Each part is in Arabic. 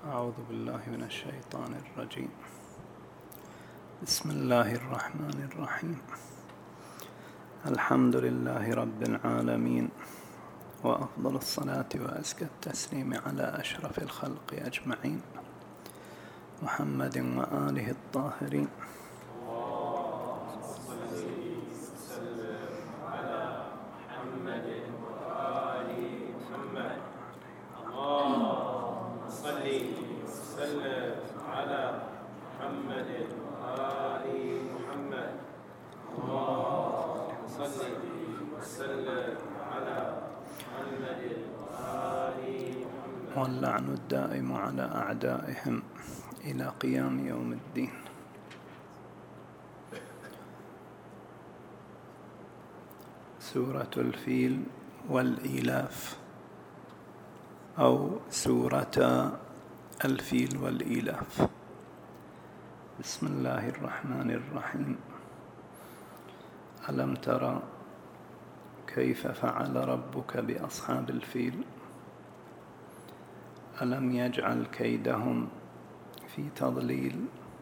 أعوذ بالله من الشيطان الرجيم. بسم الله الرحمن الرحيم. الحمد لله رب العالمين، وأفضل الصلاة وأزكى التسليم على أشرف الخلق أجمعين، محمد وآله الطاهرين. واللعن الدائم على أعدائهم إلى قيام يوم الدين. سورة الفيل والإيلاف، أو سورة الفيل والإيلاف. بسم الله الرحمن الرحيم. ألم ترى كيف فعل ربك بأصحاب الفيل؟ ألم يجعل كيدهم في تضليل،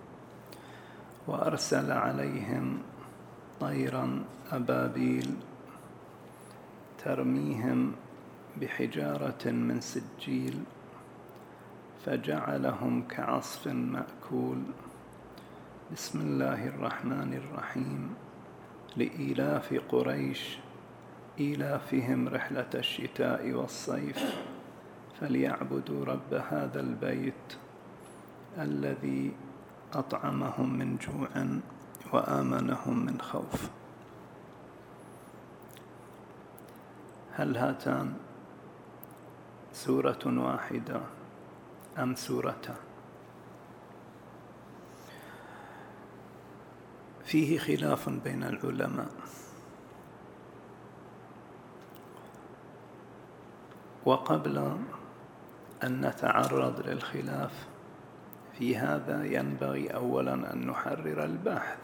وأرسل عليهم طيرا أبابيل ترميهم بحجارة من سجيل فجعلهم كعصف مأكول. بسم الله الرحمن الرحيم. لإيلاف قريش إيلافهم رحلة الشتاء والصيف فليعبدوا رب هذا البيت الذي أطعمهم من جوع وآمنهم من خوف. هل هاتان سورة واحدة أم سورتان؟ فيه خلاف بين العلماء، وقبل أن نتعرض للخلاف في هذا ينبغي أولاً أن نحرر البحث،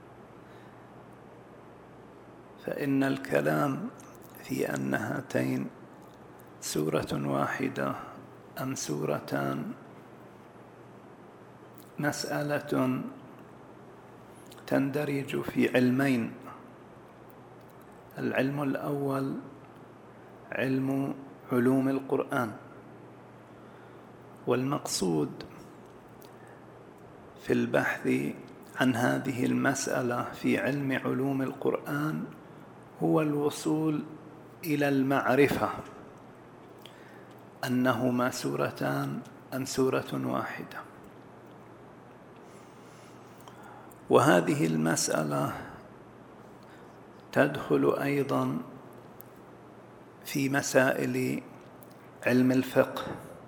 فإن الكلام في أن هاتين سورة واحدة أم سورتان مسألة تندرج في علمين. العلم الأول علم علوم القرآن، والمقصود في البحث عن هذه المسألة في علم علوم القرآن هو الوصول إلى المعرفة أنهما سورتان أم سورة واحدة. وهذه المسألة تدخل أيضاً في مسائل علم الفقه،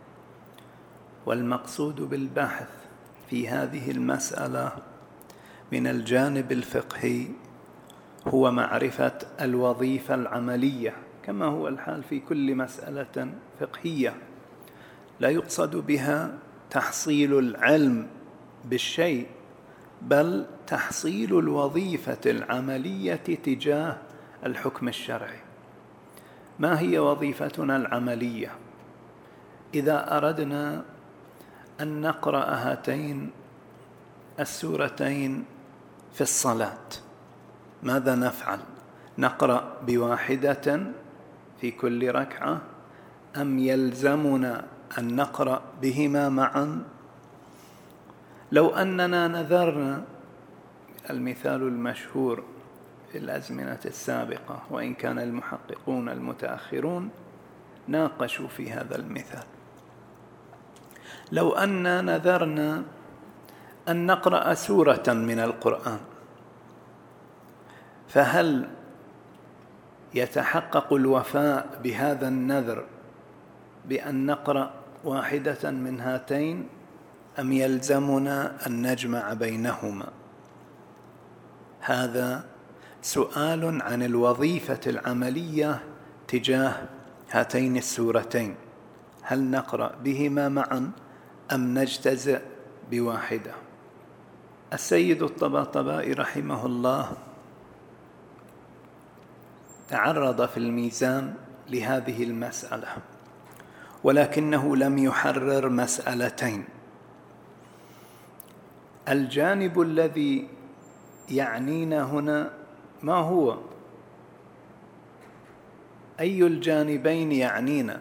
والمقصود بالبحث في هذه المسألة من الجانب الفقهي هو معرفة الوظيفة العملية، كما هو الحال في كل مسألة فقهية. لا يقصد بها تحصيل العلم بالشيء، بل تحصيل الوظيفة العملية تجاه الحكم الشرعي. ما هي وظيفتنا العملية؟ إذا أردنا أن نقرأ هاتين السورتين في الصلاة ماذا نفعل؟ نقرأ بواحدة في كل ركعة، أم يلزمنا أن نقرأ بهما معا؟ لو أننا نذرنا، المثال المشهور في الأزمنة السابقة، وإن كان المحققون المتأخرون ناقشوا في هذا المثال، لو أننا نذرنا أن نقرأ سورة من القرآن، فهل يتحقق الوفاء بهذا النذر بأن نقرأ واحدة من هاتين، أم يلزمنا أن نجمع بينهما؟ هذا سؤال عن الوظيفة العملية تجاه هاتين السورتين، هل نقرأ بهما معا أم نجتزئ بواحدة؟ السيد الطباطبائي رحمه الله تعرض في الميزان لهذه المسألة، ولكنه لم يحرر مسألتين. الجانب الذي يعنينا هنا ما هو؟ أي الجانبين يعنينا؟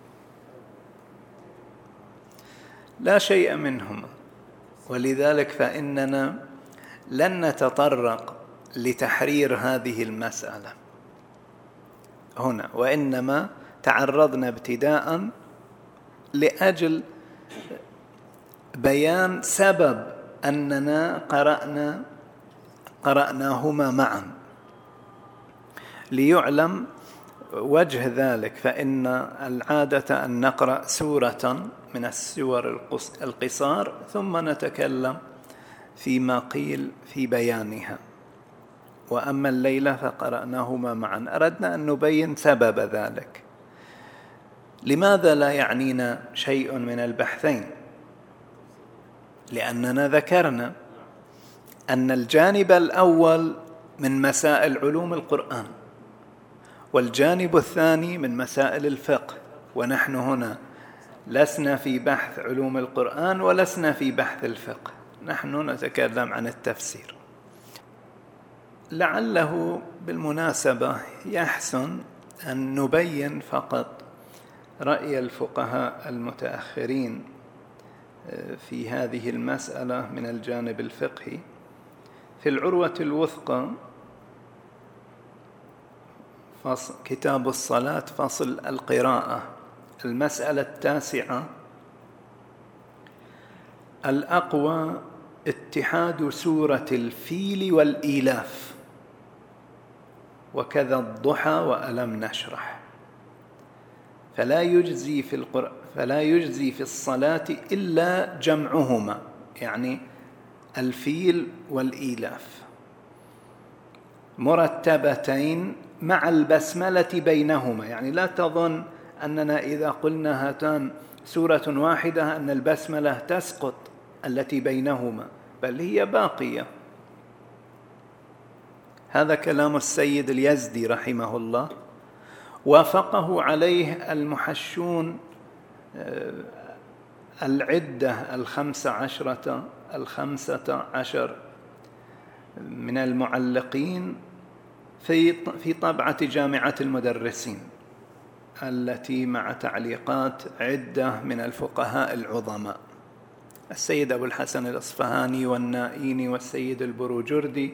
لا شيء منهما، ولذلك فإننا لن نتطرق لتحرير هذه المسألة هنا، وإنما تعرضنا ابتداء لأجل بيان سبب أننا قرأناهما معا ليعلم وجه ذلك. فإن العادة أن نقرأ سورة من السور القصار ثم نتكلم فيما قيل في بيانها، وأما الليلة فقرأناهما معا. أردنا أن نبين سبب ذلك. لماذا لا يعنينا شيء من البحثين؟ لأننا ذكرنا أن الجانب الأول من مسائل علوم القرآن، والجانب الثاني من مسائل الفقه، ونحن هنا لسنا في بحث علوم القرآن ولسنا في بحث الفقه، نحن نتكلم عن التفسير. لعله بالمناسبة يحسن أن نبين فقط رأي الفقهاء المتأخرين في هذه المسألة من الجانب الفقهي. في العروة الوثقى كتاب الصلاة فصل القراءة، المسألة 9: الأقوى اتحاد سورة الفيل والإيلاف وكذا الضحى وألم نشرح، فلا يجزي في الصلاة إلا جمعهما، يعني الفيل والإيلاف مرتبتين مع البسملة بينهما. يعني لا تظن أننا إذا قلنا هاتان سورة واحدة أن البسملة تسقط التي بينهما، بل هي باقية. هذا كلام السيد اليزدي رحمه الله، وافقه عليه المحشون العدة 15 من المعلقين في طبعة جامعة المدرسين التي مع تعليقات عدة من الفقهاء العظماء: السيد أبو الحسن الأصفهاني والنائيني والسيد البروجردي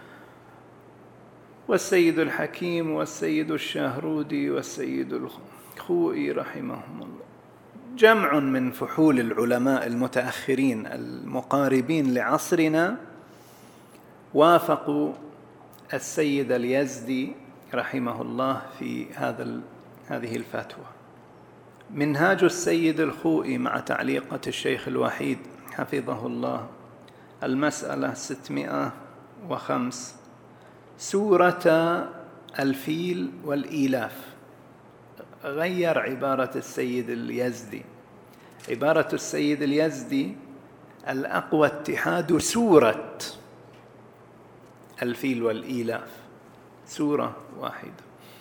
والسيد الحكيم والسيد الشاهرودي والسيد الخوئي رحمهم الله. جمع من فحول العلماء المتأخرين المقاربين لعصرنا وافقوا السيد اليزدي رحمه الله في هذه الفتوى. منهاج السيد الخوئي مع تعليقة الشيخ الوحيد حفظه الله، المسألة 605: سورة الفيل والإيلاف. غير عبارة السيد اليزدي. عبارة السيد اليزدي: الأقوى اتحاد سورة الفيل والإيلاف، سورة واحدة.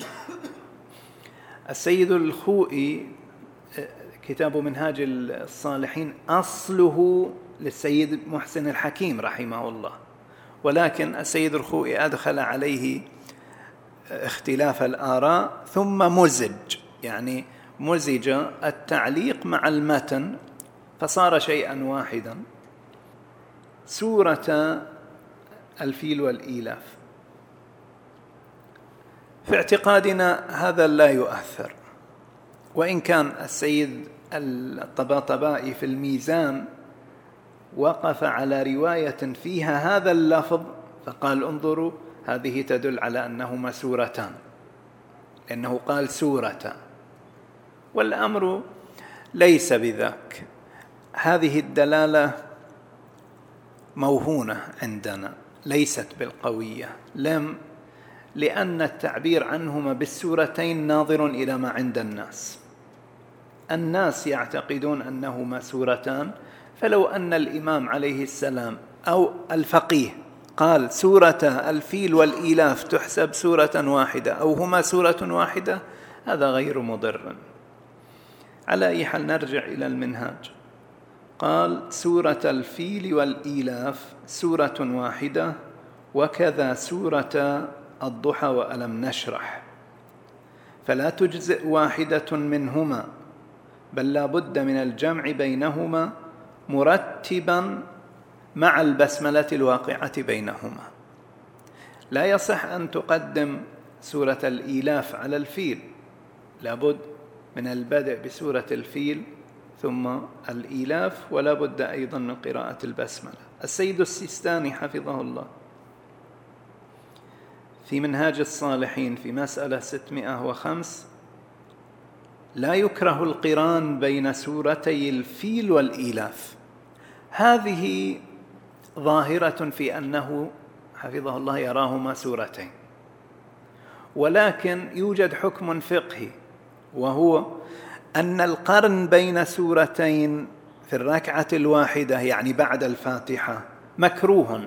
السيد الخوئي كتاب منهاج الصالحين أصله للسيد محسن الحكيم رحمه الله، ولكن السيد الخوئي أدخل عليه اختلاف الآراء ثم يعني مزج التعليق مع المتن فصار شيئا واحدا: سورة الفيل والإيلاف. في اعتقادنا هذا لا يؤثر، وإن كان السيد الطباطبائي في الميزان وقف على رواية فيها هذا اللفظ فقال: انظروا، هذه تدل على أنهما سورتان، لأنه قال سورة، والأمر ليس بذاك. هذه الدلالة موهونة عندنا، ليست بالقوية، لأن التعبير عنهما بالسورتين ناظر إلى ما عند الناس يعتقدون أنهما سورتان، فلو أن الإمام عليه السلام أو الفقيه قال سورة الفيل والإيلاف تحسب سورة واحدة أو هما سورة واحدة، هذا غير مضر. على أي حال نرجع إلى المنهاج. قال: سورة الفيل والإيلاف سورة واحدة، وكذا سورة الضحى وألم نشرح، فلا تجزئ واحدة منهما، بل لا بد من الجمع بينهما مرتبا مع البسملة الواقعة بينهما. لا يصح أن تقدم سورة الإيلاف على الفيل، لابد من البدء بسورة الفيل ثم الإيلاف، ولا بد أيضا من قراءة البسملة. السيد السيستاني حفظه الله في منهاج الصالحين في مسألة 605: لا يكره القران بين سورتي الفيل والإيلاف. هذه ظاهرة في أنه حفظه الله يراهما سورتين، ولكن يوجد حكم فقهي، وهو أن القرن بين سورتين في الركعة الواحدة يعني بعد الفاتحة مكروه،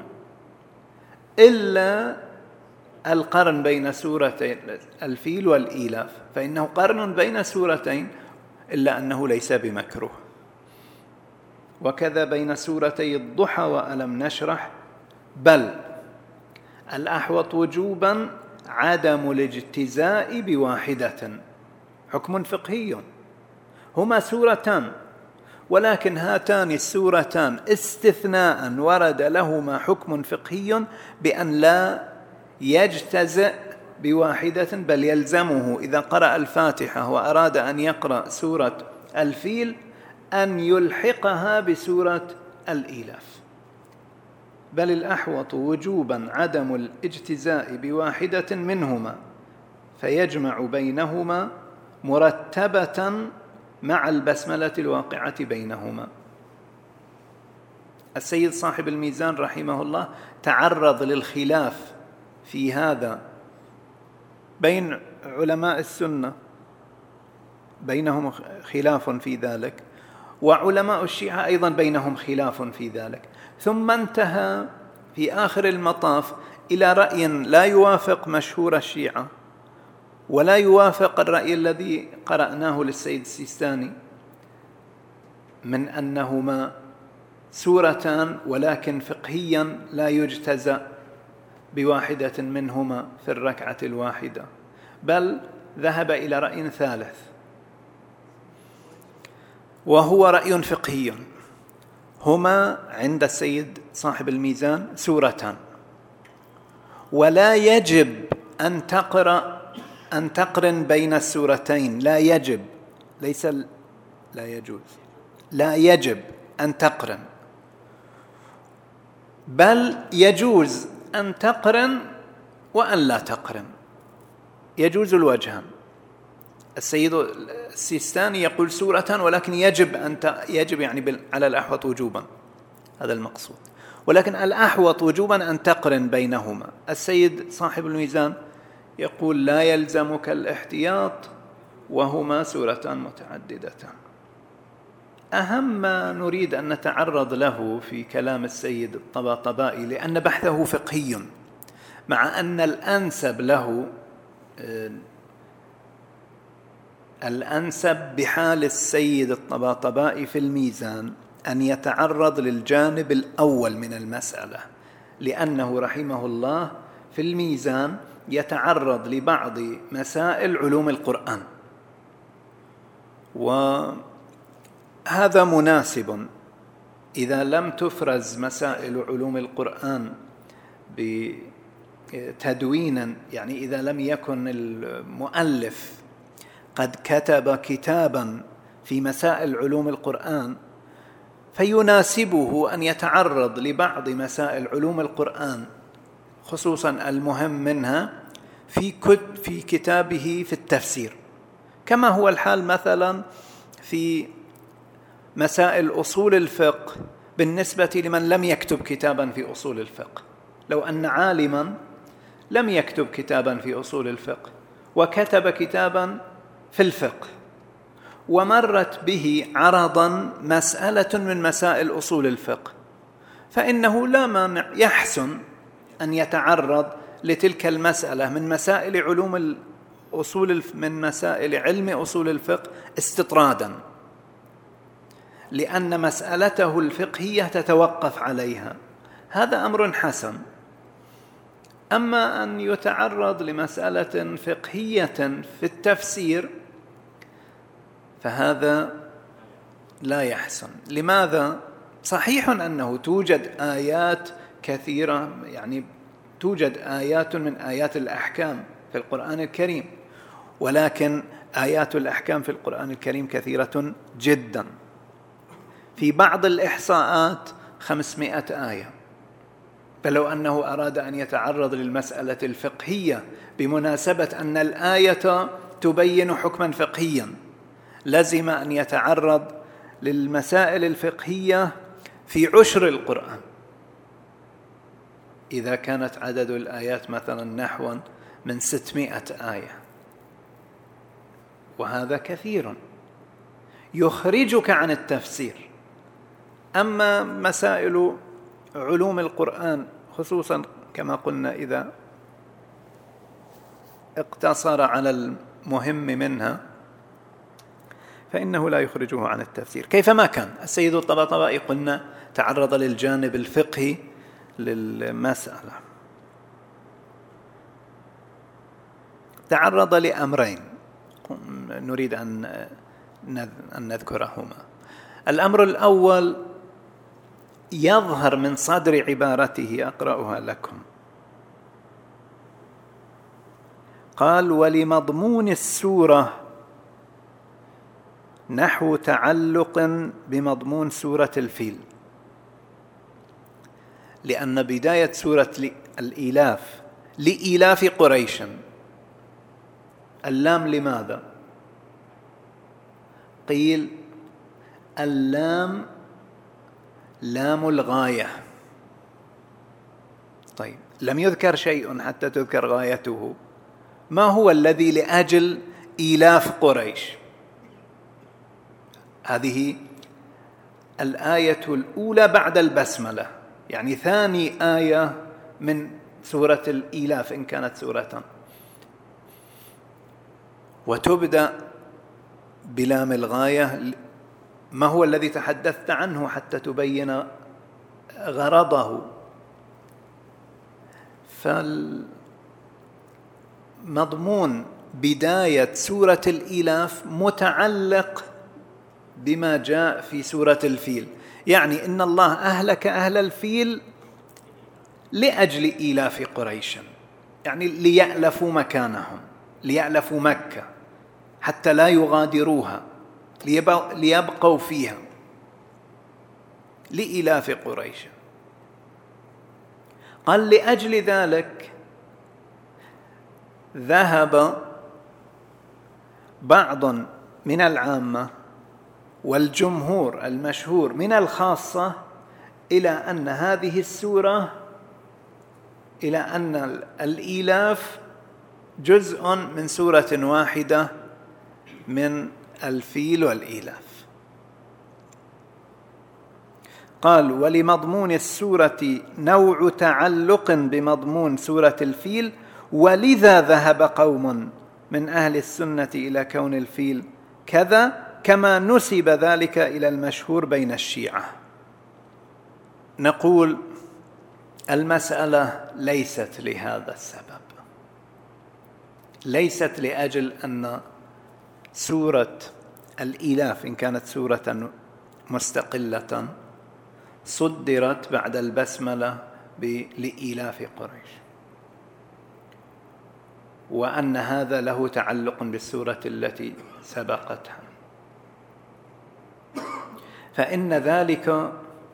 إلا القرن بين سورتي الفيل والإيلاف، فإنه قرن بين سورتين إلا أنه ليس بمكروه. وكذا بين سورتي الضحى وألم نشرح، بل الأحوط وجوبا عدم الاجتزاء بواحدة. حكم فقهي، هما سورتان، ولكن هاتان السورتان استثناء ورد لهما حكم فقهي بأن لا يجتزئ بواحدة، بل يلزمه إذا قرأ الفاتحة وأراد أن يقرأ سورة الفيل أن يلحقها بسورة الإيلاف، بل الأحوط وجوبا عدم الاجتزاء بواحدة منهما، فيجمع بينهما مرتبة مع البسملة الواقعة بينهما. السيد صاحب الميزان رحمه الله تعرض للخلاف في هذا بين علماء السنة، بينهم خلاف في ذلك، وعلماء الشيعة أيضا بينهم خلاف في ذلك، ثم انتهى في آخر المطاف إلى رأي لا يوافق مشهور الشيعة ولا يوافق الرأي الذي قرأناه للسيد السيستاني من أنهما سورتان، ولكن فقهيا لا يجتزأ بواحدة منهما في الركعة الواحدة، بل ذهب إلى رأي ثالث، وهو رأي فقهي. هما عند السيد صاحب الميزان سورتان، ولا يجب أن تقرن بين السورتين، لا يجب، ليس لا يجوز، لا يجب أن تقرن، بل يجوز أن تقرن وأن لا تقرن، يجوز الوجهان. السيد السيستاني يقول سورة، ولكن يجب يعني على الأحوط وجوبا، هذا المقصود، ولكن الأحوط وجوبا أن تقرن بينهما. السيد صاحب الميزان يقول لا يلزمك الاحتياط وهما سورتان متعددتان. أهم ما نريد أن نتعرض له في كلام السيد الطباطبائي، لأن بحثه فقهي، مع أن الأنسب له الأنسب بحال السيد الطباطبائي في الميزان أن يتعرض للجانب الأول من المسألة، لأنه رحمه الله في الميزان يتعرض لبعض مسائل علوم القرآن، وهذا مناسب. إذا لم تفرز مسائل علوم القرآن بتدوينا، يعني إذا لم يكن المؤلف قد كتب كتابا في مسائل علوم القرآن، فيناسبه أن يتعرض لبعض مسائل علوم القرآن خصوصا المهم منها في كتابه في التفسير، كما هو الحال مثلا في مسائل أصول الفقه بالنسبة لمن لم يكتب كتابا في أصول الفقه. لو أن عالما لم يكتب كتابا في أصول الفقه وكتب كتابا في الفقه ومرت به عرضا مسألة من مسائل أصول الفقه، فإنه لا مانع يحسن أن يتعرض لتلك المسألة من مسائل علوم الأصول، من مسائل علم أصول الفقه استطرادا، لأن مسألته الفقهية تتوقف عليها، هذا أمر حسن. أما أن يتعرض لمسألة فقهية في التفسير فهذا لا يحسن. لماذا؟ صحيح أنه توجد آيات كثيرة، يعني توجد آيات من آيات الأحكام في القرآن الكريم، ولكن آيات الأحكام في القرآن الكريم كثيرة جدا. في بعض الإحصاءات 500 آية. فلو أنه أراد أن يتعرض للمسألة الفقهية بمناسبة أن الآية تبين حكما فقهيا، لزم أن يتعرض للمسائل الفقهية في عشر القرآن. إذا كانت عدد الآيات مثلا نحو من 600 آية، وهذا كثير يخرجك عن التفسير. أما مسائل علوم القرآن خصوصا كما قلنا إذا اقتصر على المهم منها فإنه لا يخرجه عن التفسير كيفما كان. السيد الطباطبائي قلنا تعرض للجانب الفقهي للمسألة، تعرض لأمرين نريد أن نذكرهما. الأمر الأول يظهر من صدر عبارته، أقرأها لكم. قال: ولمضمون السورة نحو تعلق بمضمون سورة الفيل، لأن بداية سورة الإيلاف لإيلاف قريش. اللام لماذا؟ قيل اللام لام الغاية. طيب، لم يذكر شيء حتى تذكر غايته. ما هو الذي لأجل إيلاف قريش؟ هذه الآية الأولى بعد البسملة، يعني ثاني آية من سورة الإيلاف إن كانت سورة، وتبدأ بلام الغاية. ما هو الذي تحدثت عنه حتى تبين غرضه؟ فالمضمون بداية سورة الإيلاف متعلق بما جاء في سورة الفيل، يعني إن الله أهلك أهل الفيل لأجل إيلاف قريش، يعني ليألفوا مكانهم، ليألفوا مكة حتى لا يغادروها، ليبقوا فيها، لإيلاف قريش. قال لأجل ذلك ذهب بعض من العامة والجمهور المشهور من الخاصة إلى أن هذه السورة، إلى أن الإيلاف جزء من سورة واحدة من الفيل والإيلاف. قال: ولمضمون السورة نوع تعلق بمضمون سورة الفيل، ولذا ذهب قوم من أهل السنة إلى كون الفيل كذا، كما نسب ذلك إلى المشهور بين الشيعة. نقول المسألة ليست لهذا السبب، ليست لأجل أن سورة الإيلاف إن كانت سورة مستقلة صدرت بعد البسملة لإيلاف قريش، وأن هذا له تعلق بالسورة التي سبقتها، فإن ذلك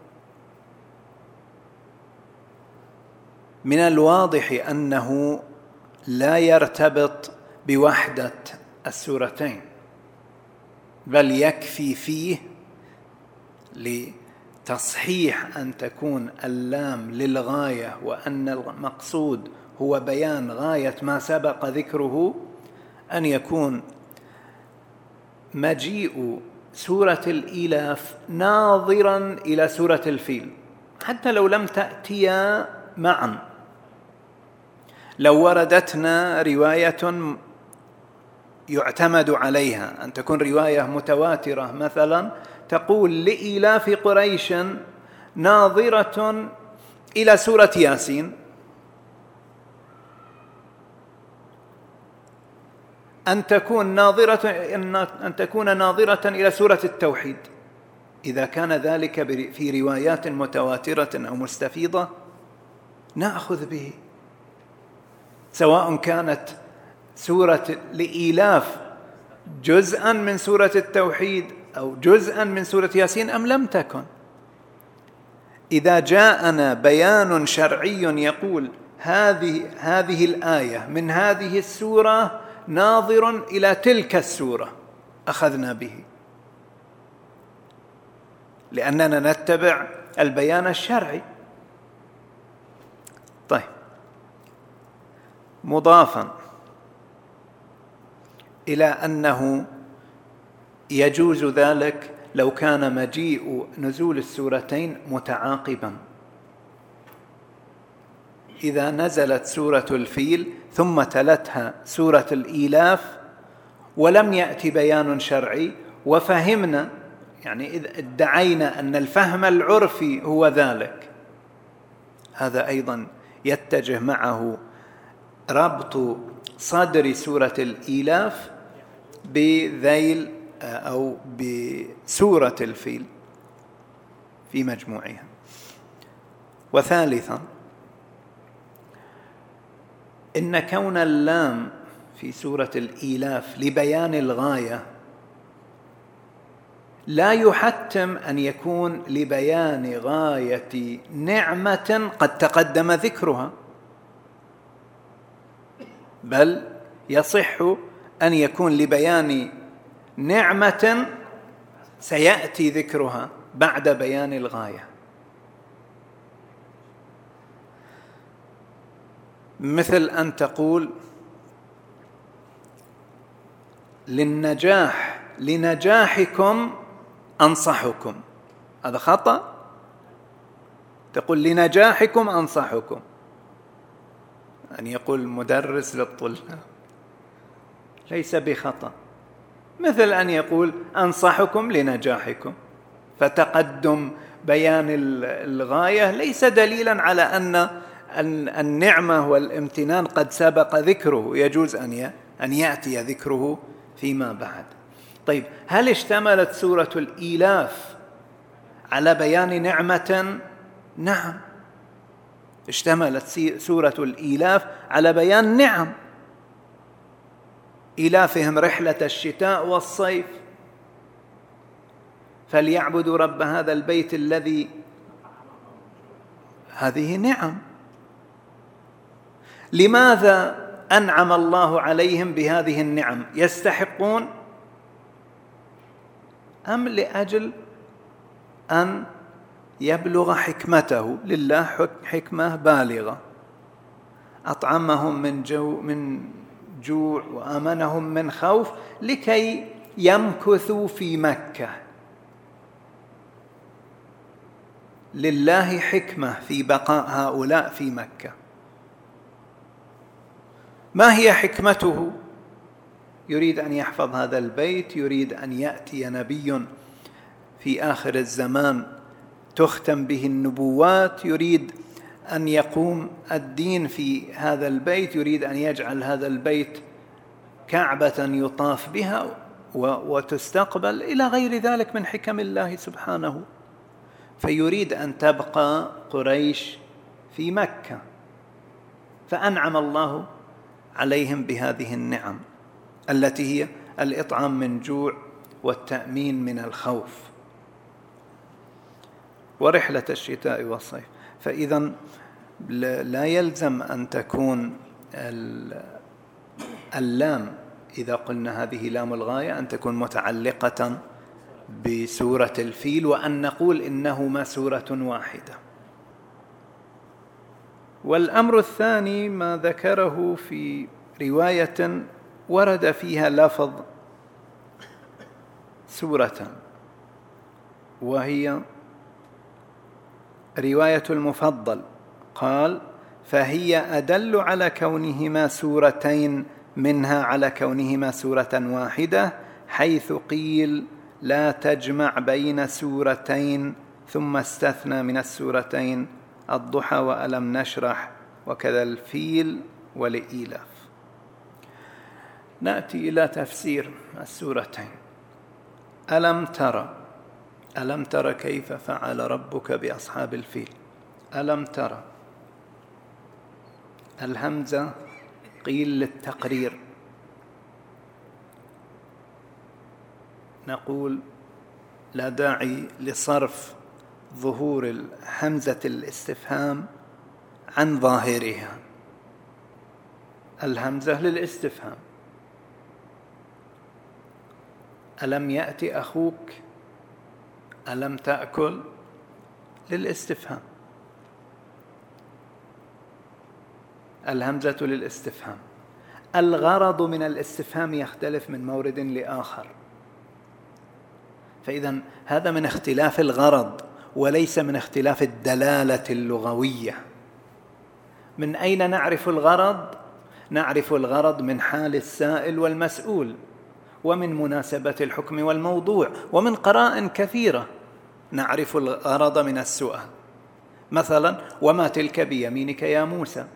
من الواضح أنه لا يرتبط بوحدة السورتين، بل يكفي فيه لتصحيح أن تكون اللام للغاية، وأن المقصود هو بيان غاية ما سبق ذكره، أن يكون مجيء سورة الإيلاف ناظرا إلى سورة الفيل، حتى لو لم تأتيا معا. لو وردتنا رواية يعتمد عليها، أن تكون رواية متواترة مثلا تقول لإيلاف قريش ناظرة إلى سورة ياسين، أن تكون ناظرة إلى سورة التوحيد. إذا كان ذلك في روايات متواترة أو مستفيضة نأخذ به، سواء كانت سورة لإيلاف جزءا من سورة التوحيد أو جزءا من سورة ياسين أم لم تكن. إذا جاءنا بيان شرعي يقول هذه الآية من هذه السورة ناظر إلى تلك السورة أخذنا به، لأننا نتبع البيان الشرعي. طيب، مضافا إلى أنه يجوز ذلك لو كان مجيء نزول السورتين متعاقبا. إذا نزلت سورة الفيل ثم تلتها سورة الإيلاف ولم يأتي بيان شرعي وفهمنا، يعني إذا ادعينا أن الفهم العرفي هو ذلك، هذا أيضا يتجه معه ربط صدر سورة الإيلاف بذيل أو بسورة الفيل في مجموعها. وثالثا، إن كون اللام في سورة الإيلاف لبيان الغاية لا يحتم أن يكون لبيان غاية نعمة قد تقدم ذكرها، بل يصح أن يكون لبيان نعمة سيأتي ذكرها بعد بيان الغاية. مثل أن تقول لنجاحكم أنصحكم، هذا خطأ. تقول لنجاحكم أنصحكم، أن يقول مدرس للطلاب، ليس بخطأ. مثل أن يقول أنصحكم لنجاحكم، فتقدم بيان الغاية ليس دليلا على أن النعمة والامتنان قد سبق ذكره، يجوز أن يأتي ذكره فيما بعد. طيب، هل اشتملت سورة الإيلاف على بيان نعمة؟ نعم، اشتملت سورة الإيلاف على بيان نعم، إيلافهم رحلة الشتاء والصيف، فليعبدوا رب هذا البيت الذي، هذه نعم. لماذا أنعم الله عليهم بهذه النعم؟ يستحقون أم لأجل أن يبلغ حكمته؟ لله حكمة بالغة، أطعمهم من جوع وآمنهم من خوف لكي يمكثوا في مكة. لله حكمة في بقاء هؤلاء في مكة. ما هي حكمته؟ يريد أن يحفظ هذا البيت، يريد أن يأتي نبي في آخر الزمان تختم به النبوات، يريد أن يقوم الدين في هذا البيت، يريد أن يجعل هذا البيت كعبة يطاف بها وتستقبل، إلى غير ذلك من حكم الله سبحانه. فيريد أن تبقى قريش في مكة، فأنعم الله عليهم بهذه النعم التي هي الإطعام من جوع والتأمين من الخوف ورحلة الشتاء والصيف. فإذا لا يلزم أن تكون اللام، إذا قلنا هذه لام الغاية، أن تكون متعلقة بسورة الفيل وأن نقول إنهما سورة واحدة. والأمر الثاني ما ذكره في رواية ورد فيها لفظ سورة، وهي رواية المفضل، قال: فهي أدل على كونهما سورتين منها على كونهما سورة واحدة، حيث قيل لا تجمع بين سورتين، ثم استثنى من السورتين الضحى وألم نشرح وكذا الفيل ولإيلاف. نأتي إلى تفسير السورتين. ألم تر كيف فعل ربك بأصحاب الفيل. ألم تر، الهمزة قيل للتقرير، نقول لا داعي لصرف ظهور همزة الاستفهام عن ظاهرها. الهمزة للاستفهام. ألم يأتي أخوك، ألم تأكل، للاستفهام. الهمزة للاستفهام. الغرض من الاستفهام يختلف من مورد لآخر، فإذا هذا من اختلاف الغرض وليس من اختلاف الدلالة اللغوية. من أين نعرف الغرض؟ نعرف الغرض من حال السائل والمسؤول، ومن مناسبة الحكم والموضوع، ومن قرائن كثيرة نعرف الغرض من السؤال. مثلا وما تلك بيمينك يا موسى،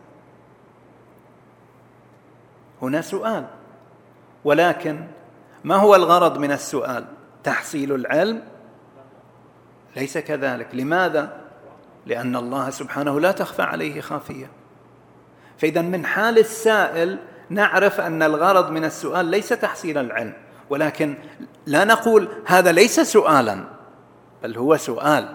هنا سؤال، ولكن ما هو الغرض من السؤال؟ تحصيل العلم؟ ليس كذلك. لماذا؟ لأن الله سبحانه لا تخفى عليه خافية. فإذا من حال السائل نعرف أن الغرض من السؤال ليس تحصيل العلم، ولكن لا نقول هذا ليس سؤالا، بل هو سؤال.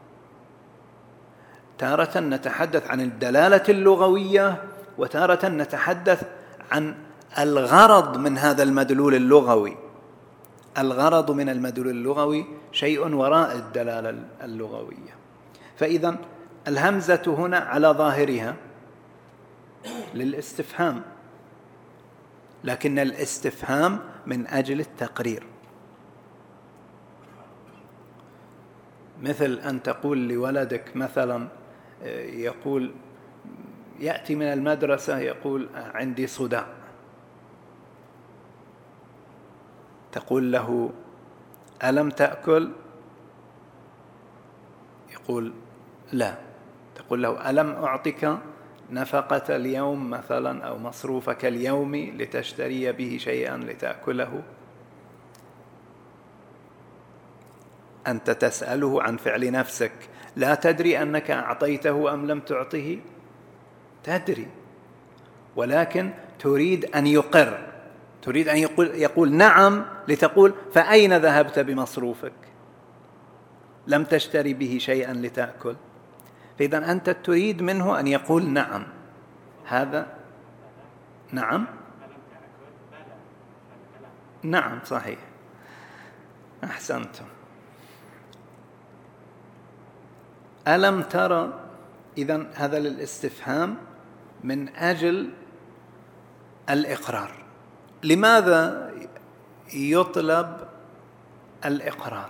تارة نتحدث عن الدلالة اللغوية، وتارة نتحدث عن الغرض من هذا المدلول اللغوي. الغرض من المدلول اللغوي شيء وراء الدلالة اللغوية. فإذا الهمزة هنا على ظاهرها للاستفهام، لكن الاستفهام من أجل التقرير. مثل أن تقول لولدك مثلا، يقول يأتي من المدرسة يقول عندي صداع، تقول له ألم تأكل؟ يقول لا. تقول له ألم أعطك نفقة اليوم مثلا أو مصروفك اليومي لتشتري به شيئا لتأكله؟ أنت تسأله عن فعل نفسك، لا تدري أنك أعطيته أم لم تعطه؟ تدري، ولكن تريد أن يقر، تريد أن يقول نعم، لتقول فأين ذهبت بمصروفك؟ لم تشتري به شيئا لتأكل. فإذا أنت تريد منه أن يقول نعم. هذا نعم، نعم صحيح، أحسنتم. ألم ترى، إذن هذا للاستفهام من أجل الإقرار. لماذا يطلب الإقرار؟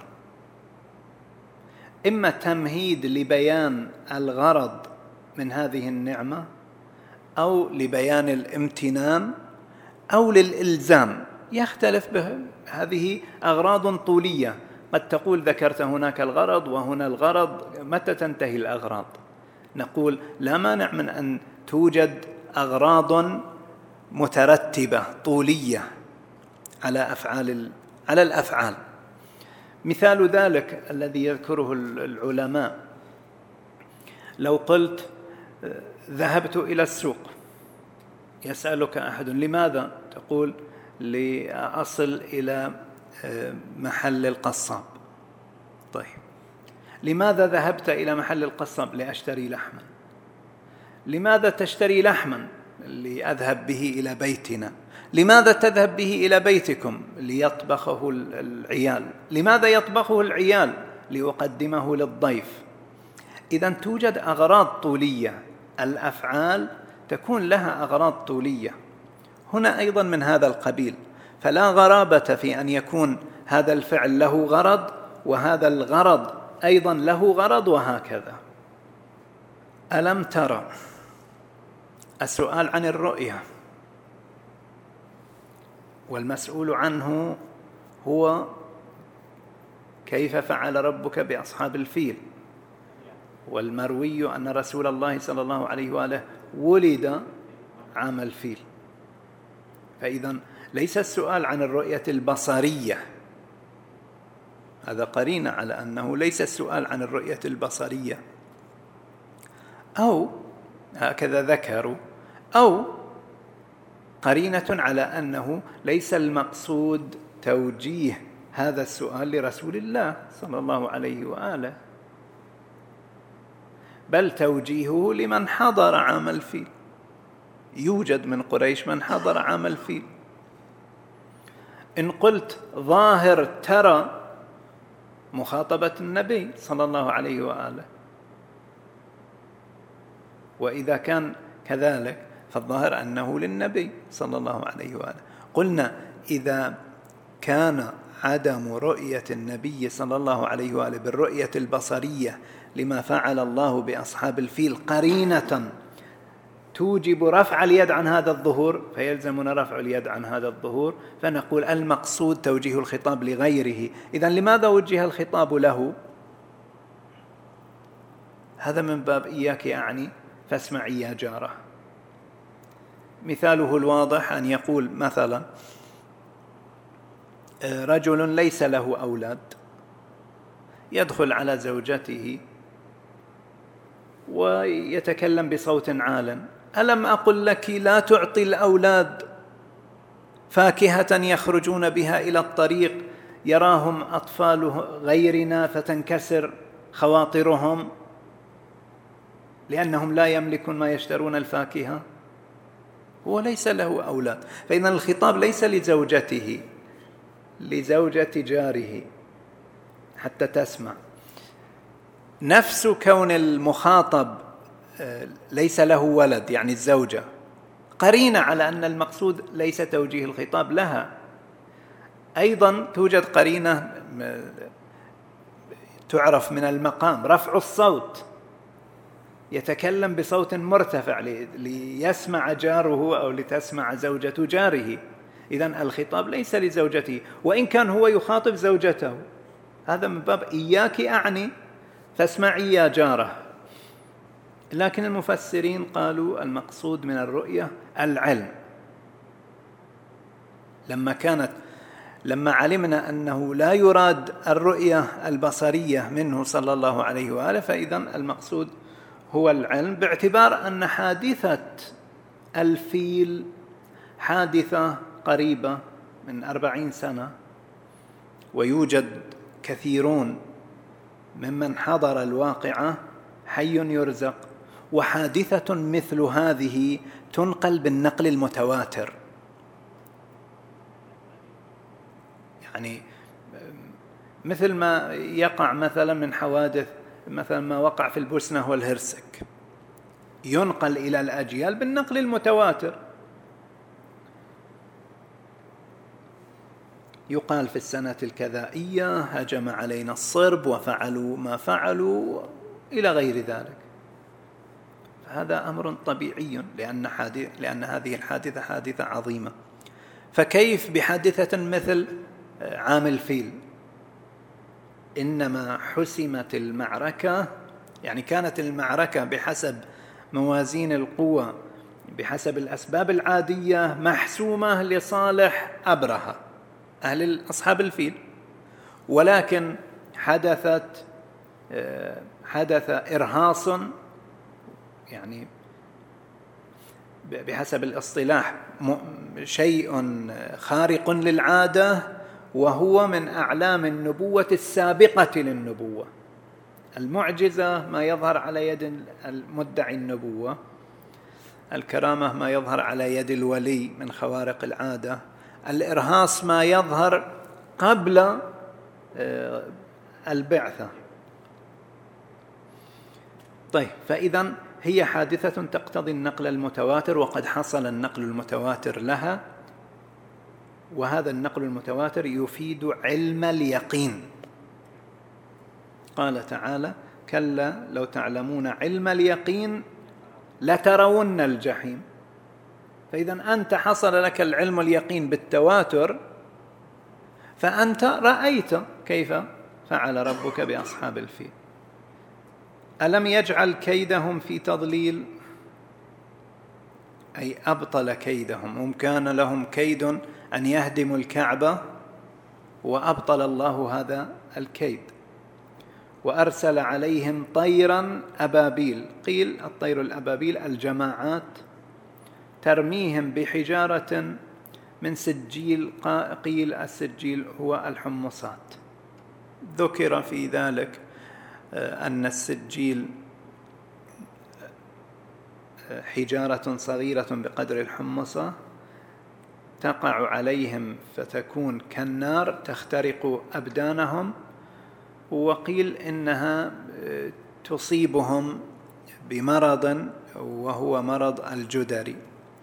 إما تمهيد لبيان الغرض من هذه النعمة، أو لبيان الامتنان، أو للإلزام، يختلف به. هذه أغراض طولية، قد تقول ذكرت هناك الغرض وهنا الغرض، متى تنتهي الأغراض؟ نقول لا مانع من أن توجد أغراض مترتبة طولية على الأفعال. مثال ذلك الذي يذكره العلماء، لو قلت ذهبت إلى السوق، يسألك أحد لماذا؟ تقول لأصل إلى محل القصاب. طيب، لماذا ذهبت إلى محل القصاب؟ لأشتري لحما. لماذا تشتري لحما؟ لأذهب به إلى بيتنا. لماذا تذهب به إلى بيتكم؟ ليطبخه العيال. لماذا يطبخه العيال؟ ليقدمه للضيف. إذن توجد أغراض طولية، الأفعال تكون لها أغراض طولية. هنا أيضا من هذا القبيل، فلا غرابة في أن يكون هذا الفعل له غرض، وهذا الغرض أيضا له غرض، وهكذا. ألم ترى، السؤال عن الرؤية، والمسؤول عنه هو كيف فعل ربك بأصحاب الفيل، والمروي أن رسول الله صلى الله عليه وآله ولد عام الفيل. فإذا ليس السؤال عن الرؤية البصرية، هذا قرينة على أنه ليس السؤال عن الرؤية البصرية، أو هكذا ذكروا، أو قرينة على أنه ليس المقصود توجيه هذا السؤال لرسول الله صلى الله عليه وآله، بل توجيهه لمن حضر عام الفيل. يوجد من قريش من حضر عام الفيل. إن قلت ظاهر ترى مخاطبة النبي صلى الله عليه وآله، وإذا كان كذلك فالظاهر أنه للنبي صلى الله عليه وآله. قلنا إذا كان عدم رؤية النبي صلى الله عليه وآله بالرؤية البصرية لما فعل الله بأصحاب الفيل قرينة توجب رفع اليد عن هذا الظهور، فيلزمنا رفع اليد عن هذا الظهور، فنقول المقصود توجيه الخطاب لغيره. إذن لماذا وجه الخطاب له؟ هذا من باب إياك أعني فاسمعي يا جارة. مثاله الواضح أن يقول مثلا رجل ليس له أولاد يدخل على زوجته ويتكلم بصوت عال: ألم أقل لك لا تعطي الأولاد فاكهة يخرجون بها إلى الطريق يراهم أطفال غيرنا فتنكسر خواطرهم لأنهم لا يملكون ما يشترون الفاكهة؟ هو ليس له أولاد، فإن الخطاب ليس لزوجته، لزوجة جاره حتى تسمع. نفس كون المخاطب ليس له ولد يعني الزوجة قرينة على أن المقصود ليس توجيه الخطاب لها. أيضا توجد قرينة تعرف من المقام، رفع الصوت، يتكلم بصوت مرتفع ليسمع جاره أو لتسمع زوجة جاره. إذن الخطاب ليس لزوجته، وإن كان هو يخاطب زوجته. هذا من باب إياك أعني فاسمعي يا جاره. لكن المفسرين قالوا المقصود من الرؤية العلم. لما علمنا أنه لا يراد الرؤية البصرية منه صلى الله عليه وآله، فإذن المقصود هو العلم، باعتبار أن حادثة الفيل حادثة قريبة من 40 سنة، ويوجد كثيرون ممن حضر الواقعة حي يرزق، وحادثة مثل هذه تنقل بالنقل المتواتر. يعني مثل ما يقع مثلا من حوادث مثلا ما وقع في البوسنة والهرسك، ينقل إلى الأجيال بالنقل المتواتر. يقال في السنة الكذائية هجم علينا الصرب وفعلوا ما فعلوا إلى غير ذلك. هذا أمر طبيعي لأن هذه الحادثة حادثة عظيمة. فكيف بحادثة مثل عام الفيل؟ إنما حسمت المعركة، يعني كانت المعركة بحسب موازين القوى بحسب الأسباب العادية محسومة لصالح أبرهة أهل أصحاب الفيل، ولكن حدث إرهاص، يعني بحسب الاصطلاح شيء خارق للعادة، وهو من أعلام النبوة السابقة للنبوة. المعجزة ما يظهر على يد المدعي النبوة، الكرامة ما يظهر على يد الولي من خوارق العادة، الإرهاص ما يظهر قبل البعثة. طيب، فإذن هي حادثة تقتضي النقل المتواتر، وقد حصل النقل المتواتر لها، وهذا النقل المتواتر يفيد علم اليقين. قال تعالى: كلا لو تعلمون علم اليقين لترون الجحيم. فإذا أنت حصل لك العلم اليقين بالتواتر، فأنت رأيت كيف فعل ربك بأصحاب الفيل. ألم يجعل كيدهم في تضليل، أي أبطل كيدهم. هم كان لهم كيد أن يهدموا الكعبة وأبطل الله هذا الكيد. وأرسل عليهم طيرا أبابيل، قيل الطير الأبابيل الجماعات، ترميهم بحجارة من سجيل، قيل السجيل هو الحمصات. ذكر في ذلك أن السجيل حجارة صغيرة بقدر الحمصة تقع عليهم فتكون كالنار تخترق أبدانهم، وقيل إنها تصيبهم بمرض وهو مرض الجدري،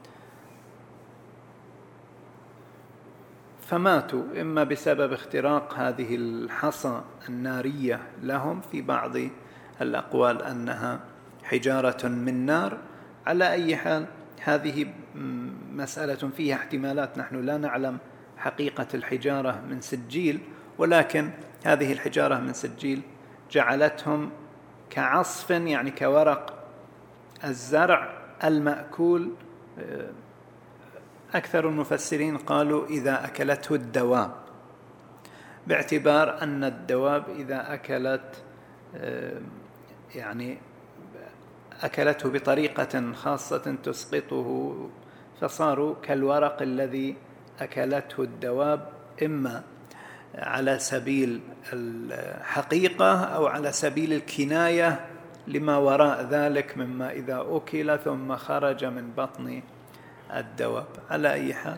فماتوا إما بسبب اختراق هذه الحصى النارية لهم، في بعض الأقوال أنها حجارة من نار. على أي حال هذه مسألة فيها احتمالات، نحن لا نعلم حقيقة الحجارة من سجيل، ولكن هذه الحجارة من سجيل جعلتهم كعصف، يعني كورق الزرع المأكول. أكثر المفسرين قالوا إذا أكلته الدواب، باعتبار أن الدواب إذا أكلت يعني أكلته بطريقة خاصة تسقطه، فصاروا كالورق الذي أكلته الدواب، إما على سبيل الحقيقة أو على سبيل الكناية لما وراء ذلك مما إذا أكل ثم خرج من بطن الدواب. على أي حال،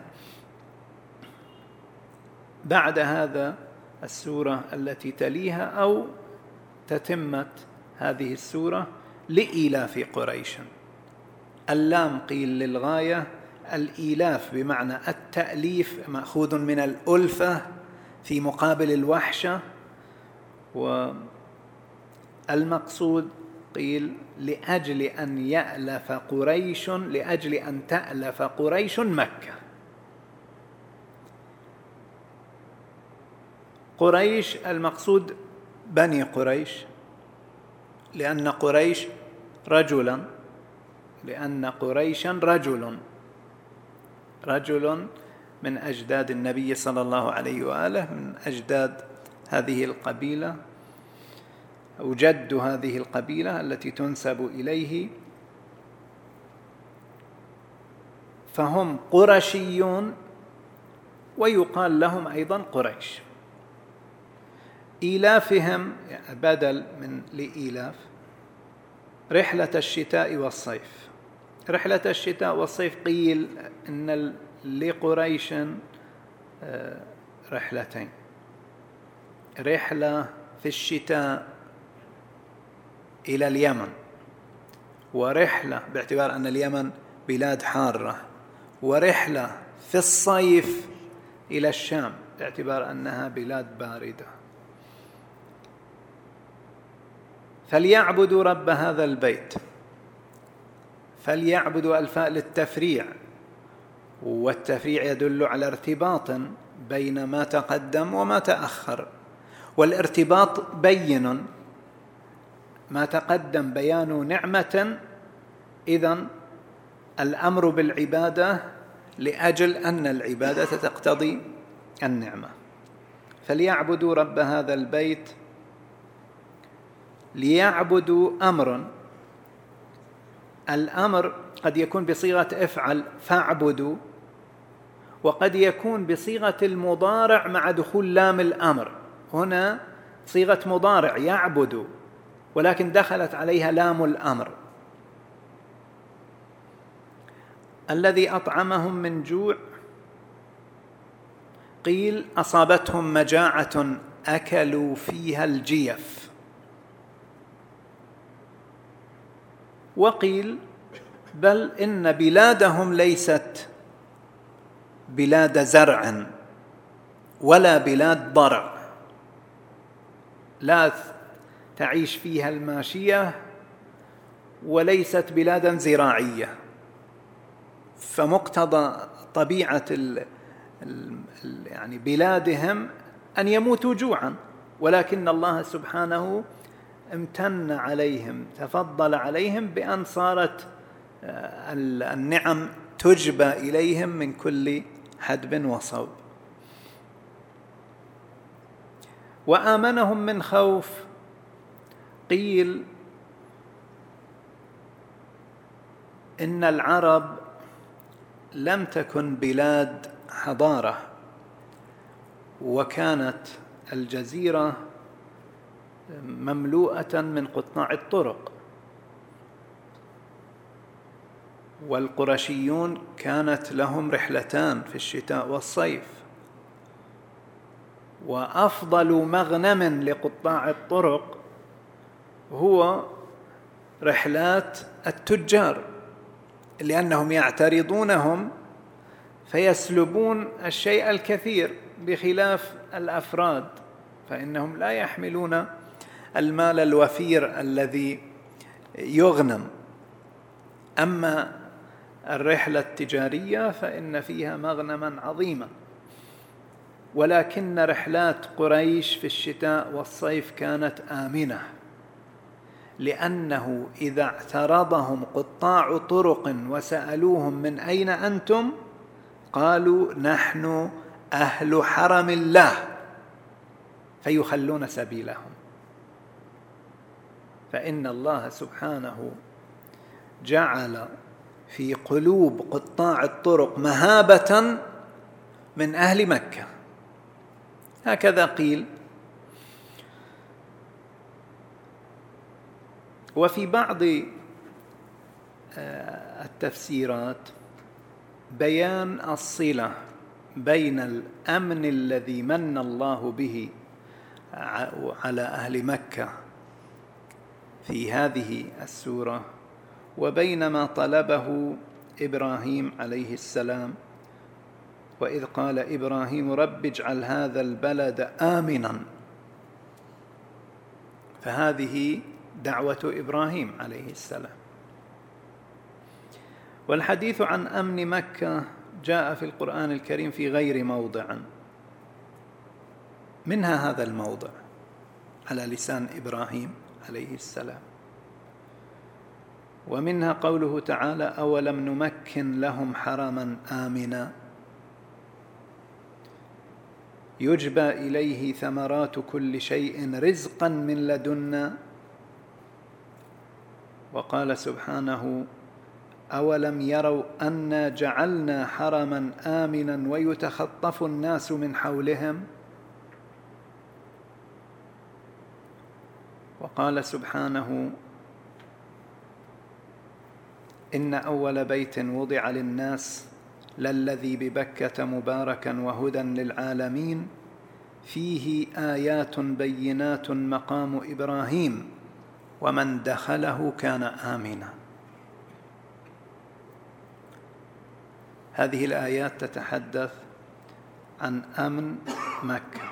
بعد هذا السورة التي تليها أو تتمت هذه السورة لإيلاف قريش. اللام قيل للغاية، الإيلاف بمعنى التأليف مأخوذ من الألفة في مقابل الوحشة، والمقصود قيل لأجل أن يألف قريش، لأجل أن تألف قريش مكة. قريش المقصود بني قريش، لأن قريش رجلا، لأن قريشا رجل من أجداد النبي صلى الله عليه وآله، من أجداد هذه القبيلة أو جد هذه القبيلة التي تنسب إليه، فهم قرشيون ويقال لهم أيضا قريش. إيلافهم بدل من لإيلاف رحلة الشتاء والصيف. رحلة الشتاء والصيف قيل إن لقريش رحلتين، رحلة في الشتاء إلى اليمن، ورحلة باعتبار أن اليمن بلاد حارة، ورحلة في الصيف إلى الشام باعتبار أنها بلاد باردة. فليعبدوا رب هذا البيت، فليعبدوا الفاء للتفريع، والتفريع يدل على ارتباط بين ما تقدم وما تأخر، والارتباط بين، ما تقدم بيان نعمة، إذن الأمر بالعبادة لأجل أن العبادة تقتضي النعمة. فليعبدوا رب هذا البيت، ليعبدوا أمر، الأمر قد يكون بصيغة افعل فاعبدوا، وقد يكون بصيغة المضارع مع دخول لام الأمر. هنا صيغة مضارع يعبدوا، ولكن دخلت عليها لام الأمر. الذي أطعمهم من جوع، قيل أصابتهم مجاعة أكلوا فيها الجيف، وقيل بل إن بلادهم ليست بلاد زرع ولا بلاد ضرع، لا تعيش فيها الماشية، وليست بلادا زراعية، فمقتضى طبيعة يعني بلادهم أن يموتوا جوعا، ولكن الله سبحانه امتن عليهم، تفضل عليهم بأن صارت النعم تجبى إليهم من كل حدب وصوب. وآمنهم من خوف. قيل إن العرب لم تكن بلاد حضارة، وكانت الجزيرة مملوءة من قطاع الطرق، والقرشيون كانت لهم رحلتان في الشتاء والصيف، وأفضل مغنم لقطاع الطرق هو رحلات التجار، لأنهم يعترضونهم فيسلبون الشيء الكثير، بخلاف الأفراد فإنهم لا يحملون المال الوفير الذي يغنم. أما الرحلة التجارية فإن فيها مغنما عظيما. ولكن رحلات قريش في الشتاء والصيف كانت آمنة، لأنه إذا اعترضهم قطاع طرق وسألوهم من أين أنتم قالوا نحن أهل حرم الله، فيخلون سبيلهم. فإن الله سبحانه جعل في قلوب قطاع الطرق مهابة من أهل مكة، هكذا قيل. وفي بعض التفسيرات بيان الصلة بين الأمن الذي من الله به على أهل مكة في هذه السورة وبين ما طلبه إبراهيم عليه السلام، وإذ قال إبراهيم رب اجعل هذا البلد آمنا، فهذه دعوة إبراهيم عليه السلام. والحديث عن أمن مكة جاء في القرآن الكريم في غير موضع، منها هذا الموضع على لسان إبراهيم عليه السلام، ومنها قوله تعالى أولم نمكن لهم حرما آمنا يجبى إليه ثمرات كل شيء رزقا من لدنا. وقال سبحانه أولم يروا أنا جعلنا حرما آمنا ويتخطف الناس من حولهم. وقال سبحانه إن أول بيت وضع للناس للذي ببكة مباركا وهدى للعالمين فيه آيات بينات مقام إبراهيم ومن دخله كان آمنا. هذه الآيات تتحدث عن أمن مكة،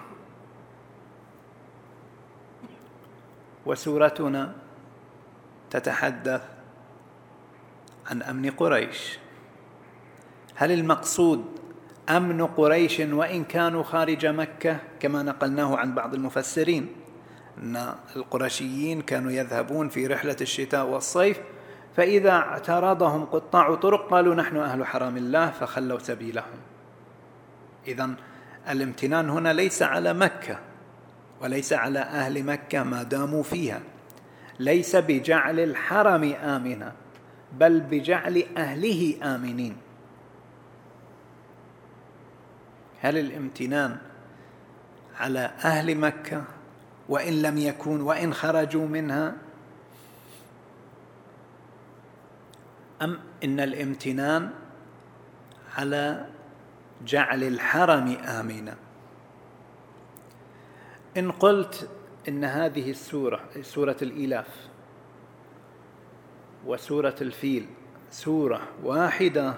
وسورتنا تتحدث عن أمن قريش. هل المقصود أمن قريش وإن كانوا خارج مكة كما نقلناه عن بعض المفسرين أن القرشيين كانوا يذهبون في رحلة الشتاء والصيف، فإذا اعترضهم قطاع طرق قالوا نحن أهل حرم الله فخلوا سبيلهم. إذن الامتنان هنا ليس على مكة وليس على أهل مكة ما داموا فيها، ليس بجعل الحرم آمنا بل بجعل أهله آمنين. هل الامتنان على أهل مكة وإن لم يكون وإن خرجوا منها، أم إن الامتنان على جعل الحرم آمنا؟ إن قلت إن هذه السورة سورة الإيلاف وسورة الفيل سورة واحدة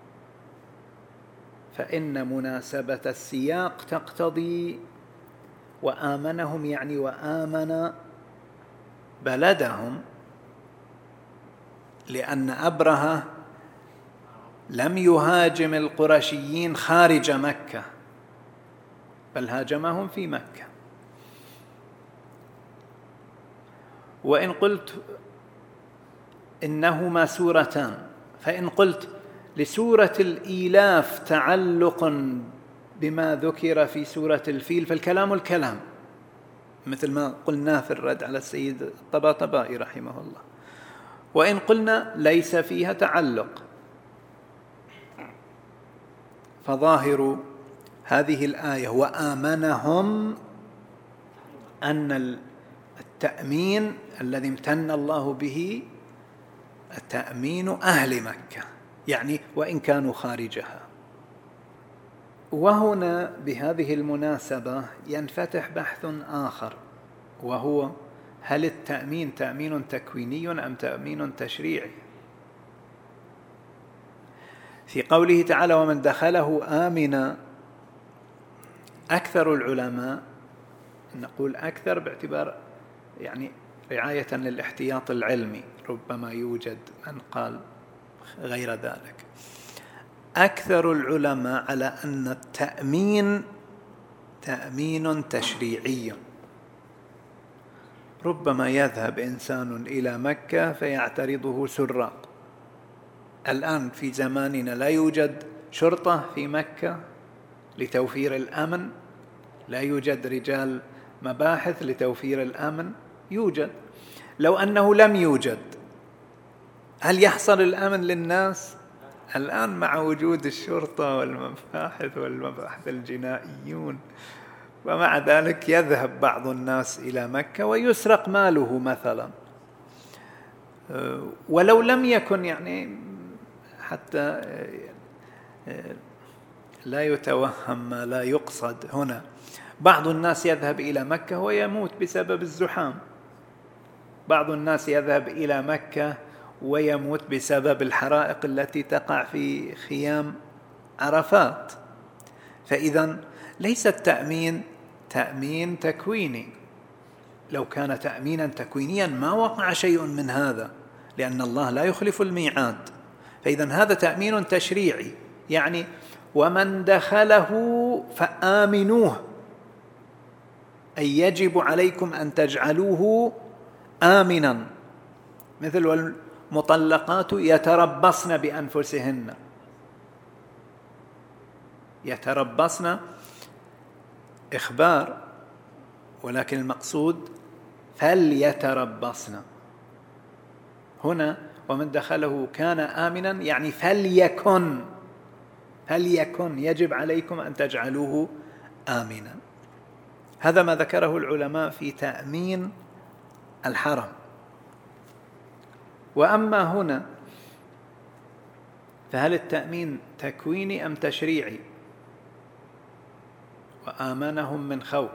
فإن مناسبة السياق تقتضي وآمنهم يعني وآمن بلدهم، لأن أبرهة لم يهاجم القرشيين خارج مكة بل هاجمهم في مكة. وإن قلت إنهما سورتان، فإن قلت لسورة الإيلاف تعلق بما ذكر في سورة الفيل فالكلام الكلام، مثل ما قلنا في الرد على السيد الطباطبائي رحمه الله. وإن قلنا ليس فيها تعلق، فظاهر هذه الآية وآمنهم أن التأمين الذي امتن الله به تأمين أهل مكة، يعني وإن كانوا خارجها. وهنا بهذه المناسبة ينفتح بحث آخر، وهو هل التأمين تأمين تكويني أم تأمين تشريعي؟ في قوله تعالى ومن دخله آمنا، أكثر العلماء، نقول أكثر باعتبار يعني رعاية للاحتياط العلمي، ربما يوجد من قال غير ذلك، أكثر العلماء على أن التأمين تأمين تشريعي. ربما يذهب إنسان إلى مكة فيعترضه سراق. الآن في زماننا لا يوجد شرطة في مكة لتوفير الأمن، لا يوجد رجال مباحث لتوفير الأمن. يوجد، لو أنه لم يوجد هل يحصل الأمن للناس؟ الآن مع وجود الشرطة والمباحث الجنائيون، ومع ذلك يذهب بعض الناس إلى مكة ويسرق ماله مثلا، ولو لم يكن يعني حتى لا يتوهم ما لا يقصد هنا. بعض الناس يذهب إلى مكة ويموت بسبب الزحام، بعض الناس يذهب إلى مكة ويموت بسبب الحرائق التي تقع في خيام عرفات. فإذا ليس التأمين تأمين تكويني، لو كان تأمينا تكوينيا ما وقع شيء من هذا، لأن الله لا يخلف الميعاد. فإذا هذا تأمين تشريعي، يعني ومن دخله فآمنوه، أي يجب عليكم أن تجعلوه آمنا، مثل والمطلقات يتربصن بأنفسهن، يتربصن إخبار، ولكن المقصود فليتربصن. هنا ومن دخله كان آمنا يعني فليكن يجب عليكم أن تجعلوه آمنا. هذا ما ذكره العلماء في تأمين الحرم. وأما هنا فهل التأمين تكويني أم تشريعي؟ وآمنهم من خوف.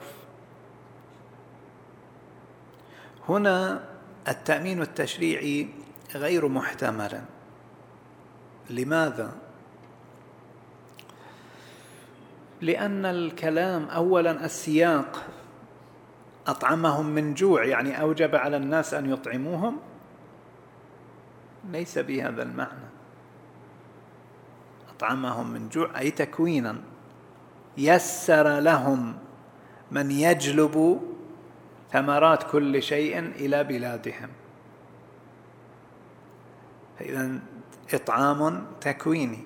هنا التأمين التشريعي غير محتمل. لماذا؟ لأن الكلام أولا السياق أطعمهم من جوع، يعني أوجب على الناس أن يطعموهم، ليس بهذا المعنى. أطعمهم من جوع أي تكوينا، يسر لهم من يجلب ثمرات كل شيء إلى بلادهم. فإذا إطعام تكويني،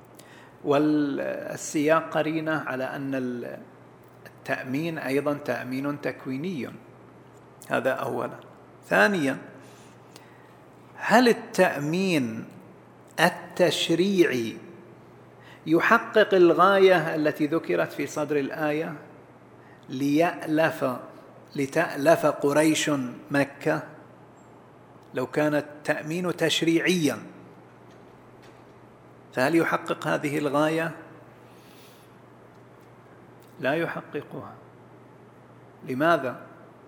والسياق قرينة على أن التأمين أيضا تأمين تكويني. هذا أولا. ثانيا، هل التأمين التشريعي يحقق الغاية التي ذكرت في صدر الآية لتألف قريش مكة؟ لو كان التأمين تشريعيا فهل يحقق هذه الغاية؟ لا يحققها. لماذا؟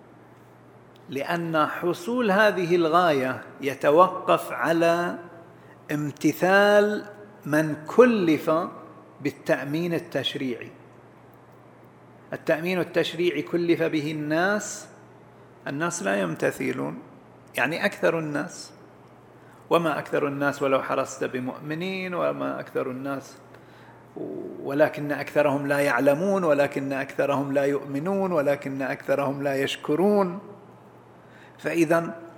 لأن حصول هذه الغاية يتوقف على امتثال من كلف بالتأمين التشريعي. التأمين التشريعي كلف به الناس لا يمتثلون، يعني أكثر الناس. وما أكثر الناس ولو حرصت بمؤمنين، وما أكثر الناس ولكن أكثرهم لا يعلمون، ولكن أكثرهم لا يؤمنون، ولكن أكثرهم لا يشكرون. فإذا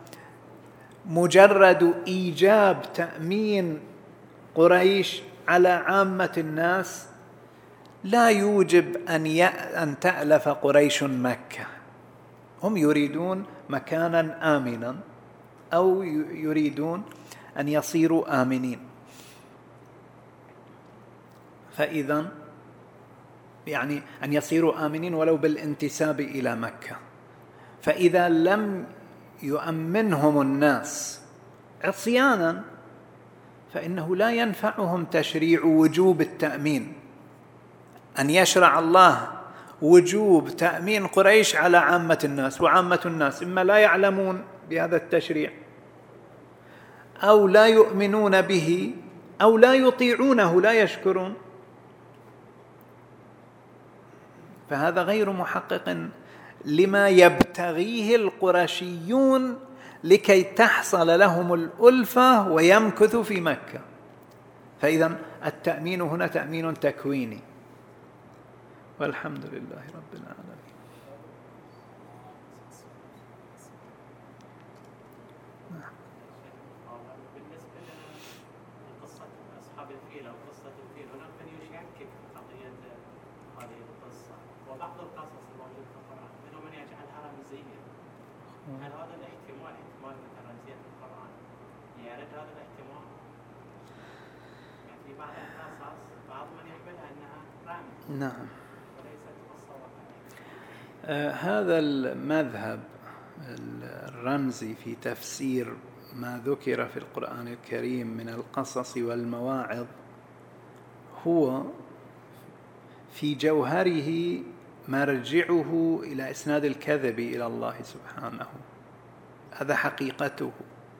مجرد إيجاب تأمين قريش على عامة الناس لا يوجب أن تألف قريش مكة. هم يريدون مكانا آمنا أو يريدون أن يصيروا آمنين. فإذا يعني أن يصيروا آمنين ولو بالانتساب إلى مكة. فإذا لم يؤمنهم الناس عصيانا فإنه لا ينفعهم تشريع وجوب التأمين، أن يشرع الله وجوب تأمين قريش على عامة الناس، وعامة الناس إما لا يعلمون بهذا التشريع أو لا يؤمنون به أو لا يطيعونه، لا يشكرون. فهذا غير محقق لما يبتغيه القرشيون لكي تحصل لهم الألفة ويمكثوا في مكة. فإذا التأمين هنا تأمين تكويني، والحمد لله رب العالمين. بالنسبة لقصة أصحاب الفيل أو قصة الفيل، هناك من يشكك في قضية هذه القصة، وبعض القصص الموجودة في القرآن منهم من يجعلها رمزية. هل هذا الاحتمال مثل رمزية في القرآن يرد هذا الاحتمال؟ يعني في بعض القصص بعض من يحملها أنها رمز. نعم. وليست قصة واقعية. هذا المذهب الرمزي في تفسير ما ذكر في القرآن الكريم من القصص والمواعظ هو في جوهره مرجعه إلى إسناد الكذب إلى الله سبحانه. هذا حقيقته.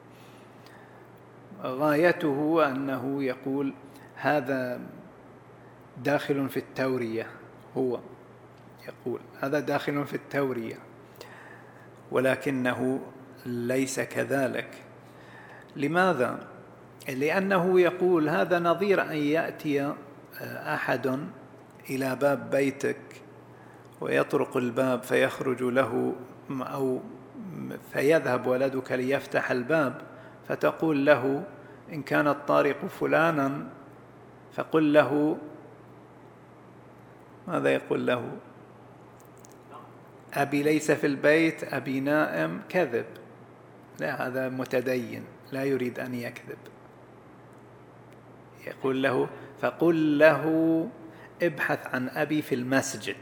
غايته أنه يقول هذا داخل في التورية، هو يقول هذا داخل في التورية، ولكنه ليس كذلك. لماذا؟ لأنه يقول هذا نظير أن يأتي أحد إلى باب بيتك ويطرق الباب فيخرج له أو فيذهب ولدك ليفتح الباب فتقول له إن كان الطارق فلانا فقل له ماذا يقول له؟ أبي ليس في البيت، أبي نائم. كذب. لا، هذا متدين لا يريد أن يكذب. يقول له فقل له ابحث عن أبي في المسجد.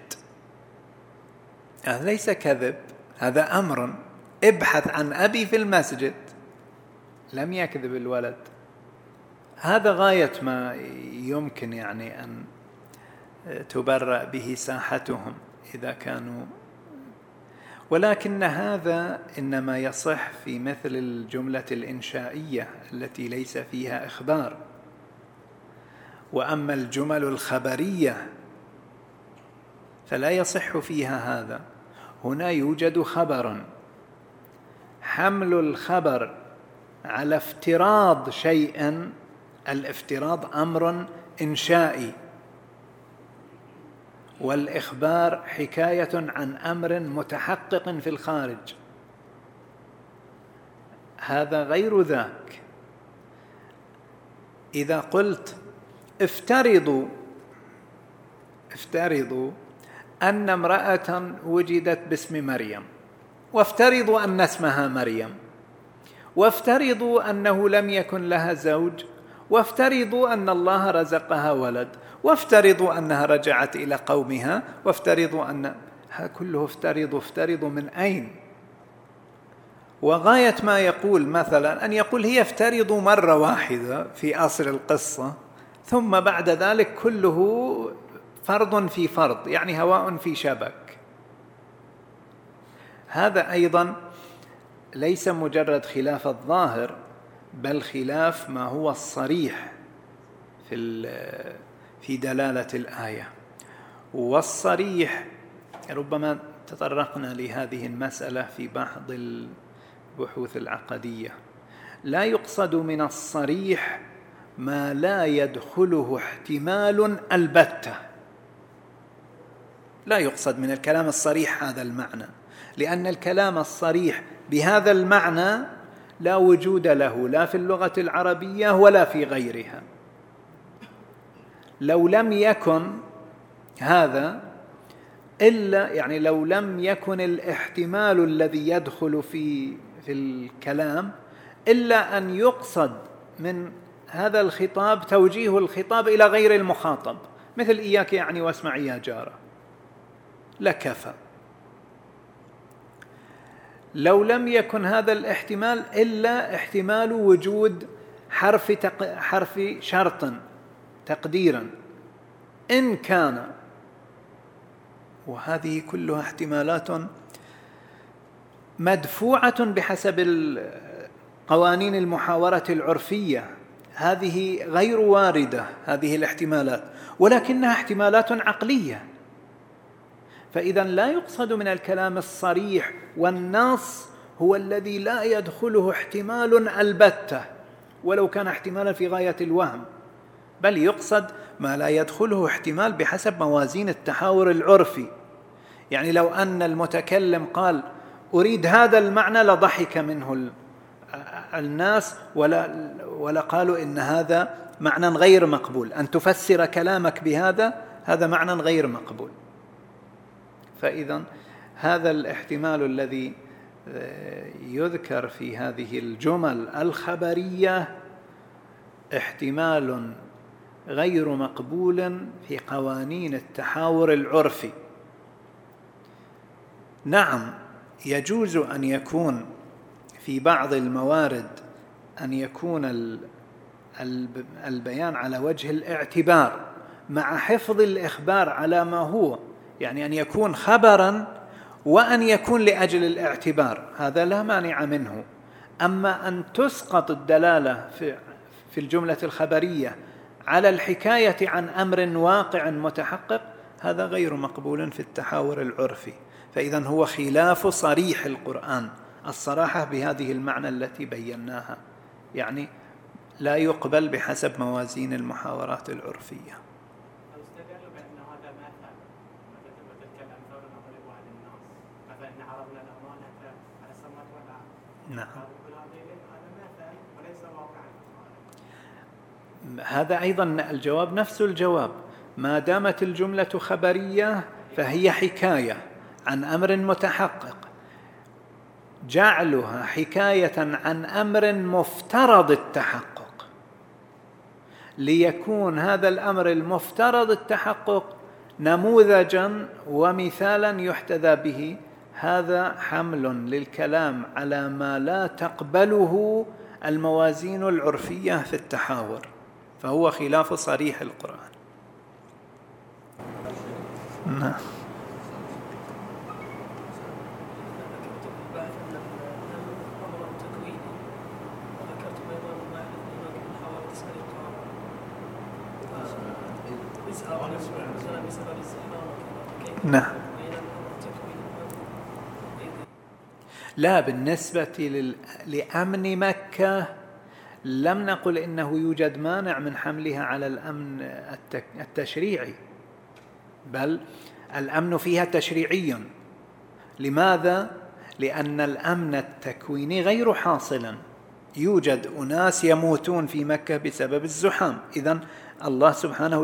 هذا ليس كذب، هذا أمر. ابحث عن أبي في المسجد. لم يكذب الولد. هذا غاية ما يمكن يعني أن تبرأ به ساحتهم إذا كانوا. ولكن هذا إنما يصح في مثل الجملة الإنشائية التي ليس فيها إخبار. وأما الجمل الخبرية فلا يصح فيها هذا. هنا يوجد خبر، حمل الخبر على افتراض شيء، الافتراض أمر إنشائي، والإخبار حكاية عن أمر متحقق في الخارج. هذا غير ذاك. إذا قلت افترضوا أن امرأة وجدت باسم مريم، وافترضوا أن اسمها مريم، وافترضوا أنه لم يكن لها زوج، وافترضوا أن الله رزقها ولد، وافترضوا أنها رجعت إلى قومها، وافترضوا أن كله افترضوا من أين؟ وغاية ما يقول مثلا أن يقول هي افترضوا مرة واحدة في أصل القصة، ثم بعد ذلك كله فرض في فرض، يعني هواء في شبك. هذا أيضا ليس مجرد خلاف الظاهر، بل خلاف ما هو الصريح في دلالة الآية. والصريح ربما تطرقنا لهذه المسألة في بعض البحوث العقدية. لا يقصد من الصريح ما لا يدخله احتمال البتة. لا يقصد من الكلام الصريح هذا المعنى، لأن الكلام الصريح بهذا المعنى لا وجود له لا في اللغة العربية ولا في غيرها. لو لم يكن هذا إلا يعني لو لم يكن الاحتمال الذي يدخل في الكلام إلا أن يقصد من هذا الخطاب توجيه الخطاب إلى غير المخاطب، مثل إياك يعني واسمعي يا جارة، لكفى. لو لم يكن هذا الاحتمال إلا احتمال وجود حرف شرط تقديرا إن كان، وهذه كلها احتمالات مدفوعة بحسب قوانين المحاورة العرفية، هذه غير واردة هذه الاحتمالات، ولكنها احتمالات عقلية. فإذا لا يقصد من الكلام الصريح والنص هو الذي لا يدخله احتمال البتة ولو كان احتمالا في غاية الوهم، بل يقصد ما لا يدخله احتمال بحسب موازين التحاور العرفي. يعني لو أن المتكلم قال أريد هذا المعنى لضحك منه الناس ولا قالوا إن هذا معنى غير مقبول، أن تفسر كلامك بهذا هذا معنى غير مقبول. فإذا هذا الاحتمال الذي يذكر في هذه الجمل الخبرية احتمال غير مقبول في قوانين التحاور العرفي. نعم يجوز أن يكون في بعض الموارد أن يكون البيان على وجه الاعتبار مع حفظ الإخبار على ما هو، يعني أن يكون خبرا وأن يكون لأجل الاعتبار، هذا لا مانع منه. أما أن تسقط الدلالة في الجملة الخبرية على الحكاية عن أمر واقع متحقق هذا غير مقبول في التحاور العرفي. فإذا هو خلاف صريح القرآن، الصراحة بهذه المعنى التي بيناها، يعني لا يقبل بحسب موازين المحاورات العرفية. استدلوا بأن هذا مثل وتلك الأمثال نضربها للناس، مثلا إن عرضنا الأمانة على السماوات والأرض. نعم. هذا مثل وليس واقعا. هذا أيضا الجواب نفس الجواب، ما دامت الجملة خبرية فهي حكاية عن أمر متحقق، جعلها حكاية عن أمر مفترض التحقق ليكون هذا الأمر المفترض التحقق نموذجا ومثالا يحتذى به، هذا حمل للكلام على ما لا تقبله الموازين العرفية في التحاور، فهو خلاف صريح القرآن. نعم. نعم. لا، بالنسبة لأمن مكة لم نقل إنه يوجد مانع من حملها على الأمن التشريعي، بل الأمن فيها تشريعي. لماذا؟ لأن الأمن التكويني غير حاصل، يوجد أناس يموتون في مكة بسبب الزحام. إذن الله سبحانه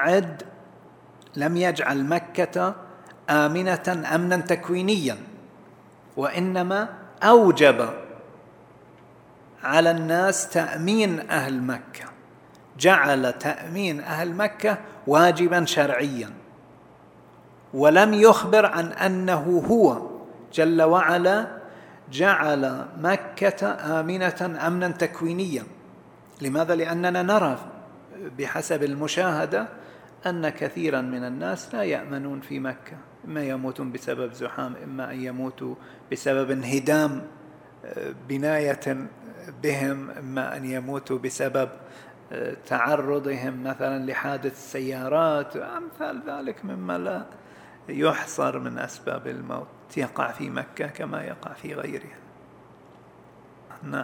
لم يجعل مكة آمنة أمنا تكوينيا، وإنما أوجب على الناس تأمين أهل مكة، جعل تأمين أهل مكة واجبا شرعيا، ولم يخبر عن أنه هو جل وعلا جعل مكة آمنة أمنا تكوينيا. لماذا؟ لأننا نرى بحسب المشاهدة أن كثيرا من الناس لا يأمنون في مكة، إما يموتون بسبب زحام، إما أن يموتوا بسبب انهدام بناية بهم، إما أن يموتوا بسبب تعرضهم مثلا لحادث سيارات، أمثال ذلك مما لا يحصر من أسباب الموت يقع في مكة كما يقع في غيرها. نعم.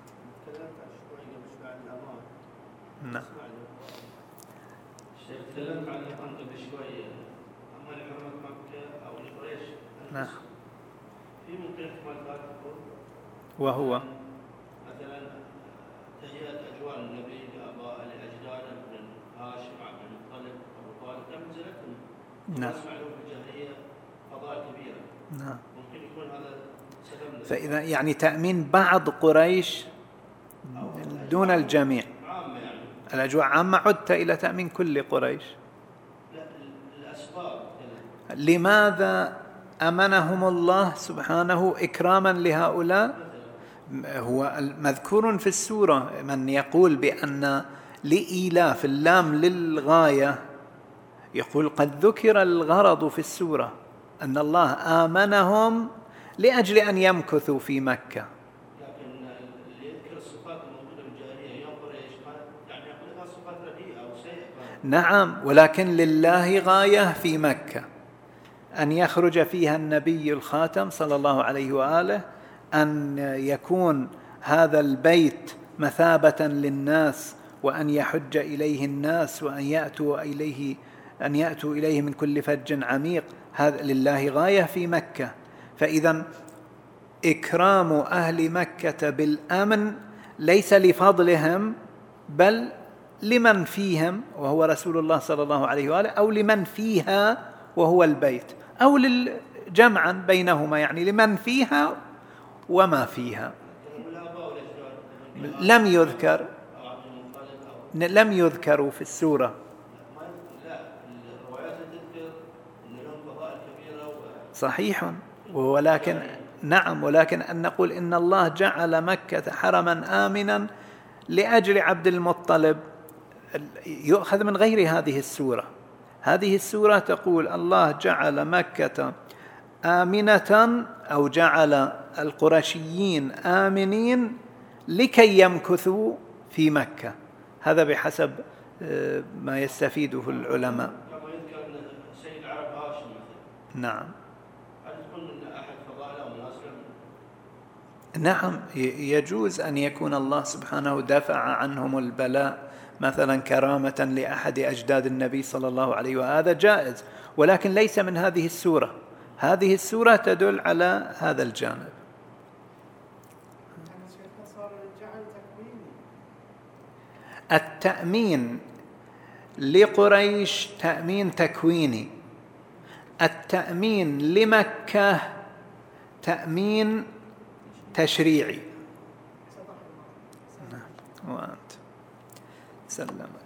نعم. تكلمت عن الأمن قبل شوية، أما لحرمة مكة أو لقريش. نعم. في ممكن احتمال ذلك وهو مثلا تهيئة أجواء النبي لآباء لأجداده من هاشم عبد المطلب أبو طالب لم نزلتهم. نعم. نسمع لهم في الجاهلية فضائل كبيرة. نعم. ممكن يكون هذا سبب. فإذا يعني تأمين بعض قريش دون الجميع. عامة يعني. الأجواء عامة، عدت إلى تأمين كل قريش. لا الأسباب. لماذا أمنهم الله سبحانه إكراما لهؤلاء؟ هو مذكور في السورة من يقول بأن لإيلاف اللام للغاية، يقول قد ذكر الغرض في السورة أن الله آمنهم لأجل أن يمكثوا في مكة. لكن اللي يذكر الصفات الموجودة في الجاهلية ينظر إيش يعني يقول صفات رديئة أو سيئة. نعم، ولكن لله غاية في مكة أن يخرج فيها النبي الخاتم صلى الله عليه وآله، أن يكون هذا البيت مثابة للناس، وأن يحج إليه الناس، وأن يأتوا إليه من كل فج عميق. هذا لله غاية في مكة. فإذا إكرام أهل مكة بالأمن ليس لفضلهم، بل لمن فيهم وهو رسول الله صلى الله عليه وآله، أو لمن فيها وهو البيت، أو جمعا بينهما، يعني لمن فيها وما فيها. لم يذكروا في السورة. صحيح، ولكن نعم، ولكن أن نقول إن الله جعل مكة حرما آمنا لأجل عبد المطلب يؤخذ من غير هذه السورة. هذه السورة تقول الله جعل مكة آمنة، أو جعل القرشيين آمنين لكي يمكثوا في مكة. هذا بحسب ما يستفيده العلماء. كما يذكر سيد العرب هاشم مثلا. نعم. هل تكون من أحد فضائله مناسبة؟ نعم، يجوز أن يكون الله سبحانه دفع عنهم البلاء مثلا كرامة لأحد أجداد النبي صلى الله عليه وآله، هذا جائز، ولكن ليس من هذه السورة. هذه السورة تدل على هذا الجانب. التأمين لقريش تأمين تكويني، التأمين لمكة تأمين تشريعي. وأنت سلم.